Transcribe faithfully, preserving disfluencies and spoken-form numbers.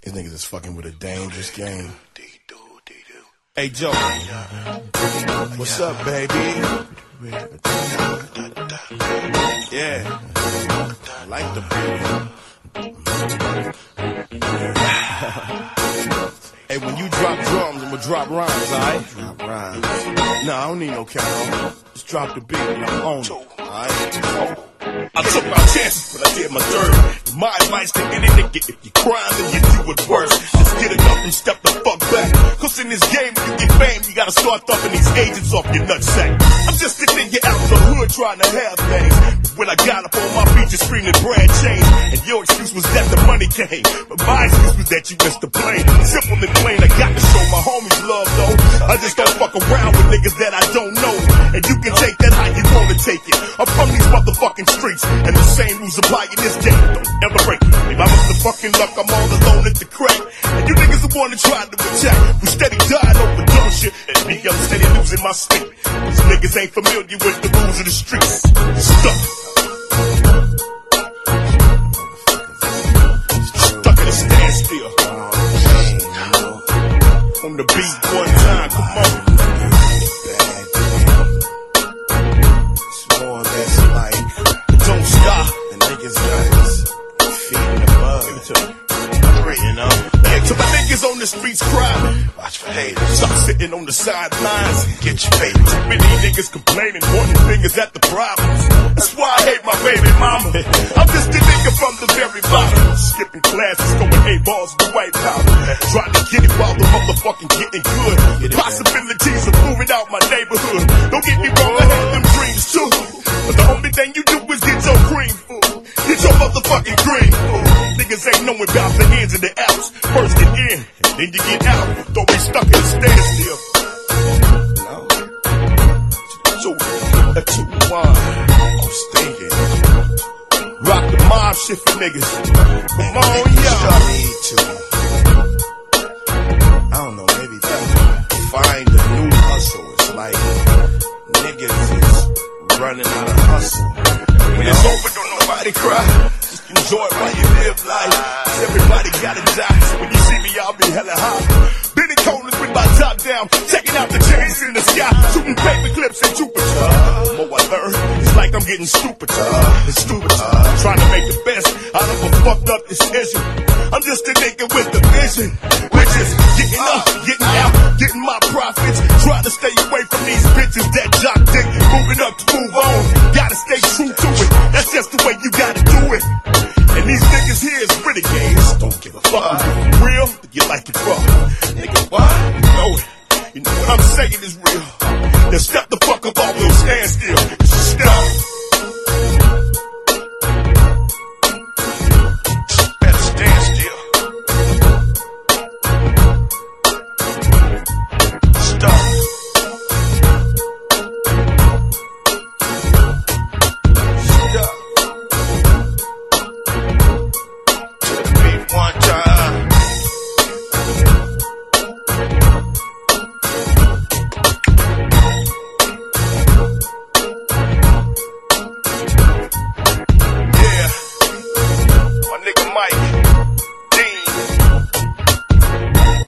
These niggas is fucking with a dangerous game. Hey, Joe. What's up, baby? Yeah. I like the baby. Hey, when you drop drums, I'ma drop rhymes, alright? Drop rhymes. Nah, I don't need no count. Just drop the beat and I'm on it, alright? I took my chances, but I did my dirt. My advice to any nigga, if you crime, then you do it worse. Just get it up and step the fuck back. Cause in this game, when you get fame, you gotta start thumping these agents off your nutsack. I'm just a nigga out the hood trying to have things. When I got up on my feet just screaming brand change. And your excuse was that the money came. But my excuse was that you missed the plane. Simple and plain, I got to show my homies love though. I just don't fuck around with niggas that I don't know. And you can take that how you wanna take it. I'm from these motherfucking streets, and the same rules apply in this game. Don't ever break it. If I was the fucking luck, I'm all alone at the crack. And you niggas who wanna try to attack, we steady dying over dumb shit. And me, I'm steady losing my sleep. These niggas ain't familiar with the rules of the streets. Stuck. Stuck at a standstill. On the beat one time, come on. It's more or less like, don't stop. The niggas got his feet in the mud. You know? Yeah, to my niggas on the streets crying. Watch for haters. Stop sitting on the sidelines and get your paper. Too many niggas complaining, pointing fingers at the problems. That's why I hate my baby mama. I'm just a nigga from the very bottom. Skipping classes, going eight balls with white powder. Trying to get it while the motherfucking getting good. Possibilities of moving out my neighborhood. Don't get me wrong, I had them dreams too. But the only thing you do is get your cream, fool. Get your motherfucking cream, fool. Niggas ain't knowing about the ins and the outs. First get in, and then you get out. Don't be stuck in a standstill. No. Two, a two, one. I'm stinking. Rock the mob shit for niggas. Come on, y'all. I need to. I don't know, maybe find a new hustle. It's like niggas is running out of hustle. When it's over, don't nobody cry. Just enjoy it while you live life. Cause everybody gotta die. So when you see me, I'll be hella high. Benny Colas with my top down, taking out the chains in the sky, shooting paper clips in Jupiter. The more I learn, it's like I'm getting stupider. It's stupider. Trying to make the best out of a fucked up decision. I'm just a nigga with a vision, which is getting up, getting out, getting my profits. Trying to stay away from these bitches that jock dick. Moving up to move on, gotta stay true to it. That's just the way you gotta do it. And these niggas here is renegades. Don't give a fuck. You real, you like it raw. Nigga, why? You know it. You know what I'm saying is real. Then step the fuck up off your standstill.